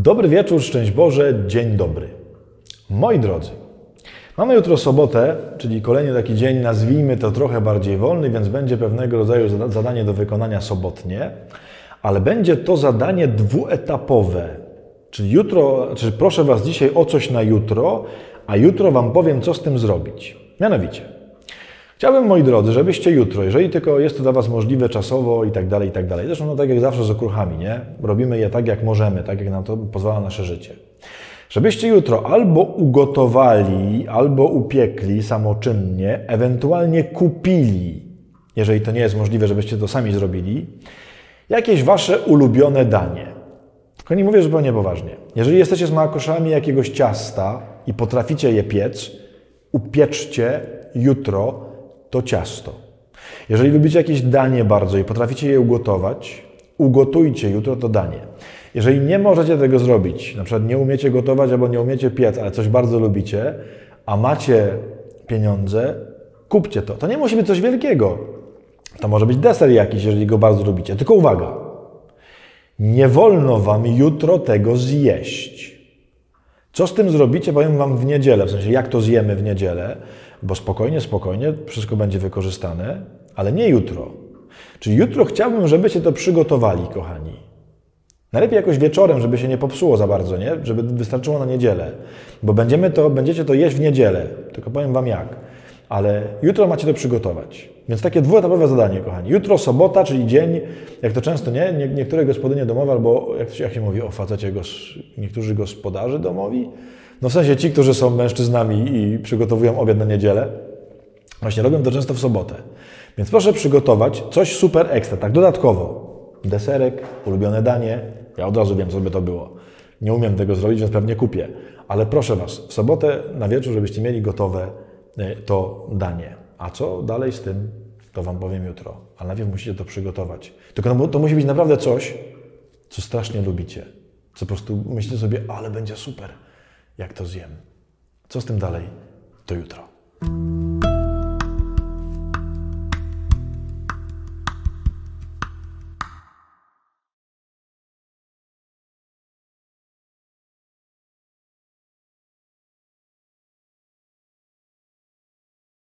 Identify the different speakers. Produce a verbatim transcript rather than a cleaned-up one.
Speaker 1: Dobry wieczór, szczęść Boże, dzień dobry. Moi drodzy, mamy jutro sobotę, czyli kolejny taki dzień, nazwijmy to trochę bardziej wolny, więc będzie pewnego rodzaju zadanie do wykonania sobotnie, ale będzie to zadanie dwuetapowe. Czyli jutro, czyli proszę Was dzisiaj o coś na jutro, a jutro Wam powiem, co z tym zrobić. Mianowicie, chciałbym, moi drodzy, żebyście jutro, jeżeli tylko jest to dla Was możliwe czasowo i tak dalej, i tak dalej, zresztą no tak jak zawsze z okruchami, nie? Robimy je tak, jak możemy, tak jak nam to pozwala nasze życie. Żebyście jutro albo ugotowali, albo upiekli samoczynnie, ewentualnie kupili, jeżeli to nie jest możliwe, żebyście to sami zrobili, jakieś Wasze ulubione danie. Tylko nie mówię zupełnie poważnie. Jeżeli jesteście smakoszami jakiegoś ciasta i potraficie je piec, upieczcie jutro to ciasto. Jeżeli lubicie jakieś danie bardzo i potraficie je ugotować, ugotujcie jutro to danie. Jeżeli nie możecie tego zrobić, na przykład nie umiecie gotować albo nie umiecie piec, ale coś bardzo lubicie, a macie pieniądze, kupcie to. To nie musi być coś wielkiego. To może być deser jakiś, jeżeli go bardzo lubicie. Tylko uwaga, nie wolno Wam jutro tego zjeść. Co z tym zrobicie, powiem Wam w niedzielę, w sensie jak to zjemy w niedzielę, bo spokojnie, spokojnie, wszystko będzie wykorzystane, ale nie jutro. Czyli jutro chciałbym, żebyście to przygotowali, kochani. Najlepiej jakoś wieczorem, żeby się nie popsuło za bardzo, nie? Żeby wystarczyło na niedzielę, bo będziemy to, będziecie to jeść w niedzielę, tylko powiem Wam jak. Ale jutro macie to przygotować. Więc takie dwuetapowe zadanie, kochani. Jutro sobota, czyli dzień, jak to często nie, nie niektóre gospodynie domowe, albo jak, jak się mówi o facecie, gos, niektórzy gospodarze domowi, no w sensie ci, którzy są mężczyznami i przygotowują obiad na niedzielę, właśnie robią to często w sobotę. Więc proszę przygotować coś super ekstra, tak dodatkowo. Deserek, ulubione danie, ja od razu wiem, co by to było. Nie umiem tego zrobić, więc pewnie kupię. Ale proszę Was, w sobotę na wieczór, żebyście mieli gotowe to danie. A co dalej z tym, to Wam powiem jutro. Ale najpierw musicie to przygotować. Tylko to musi być naprawdę coś, co strasznie lubicie. Co po prostu myślicie sobie, ale będzie super, jak to zjem. Co z tym dalej, to jutro.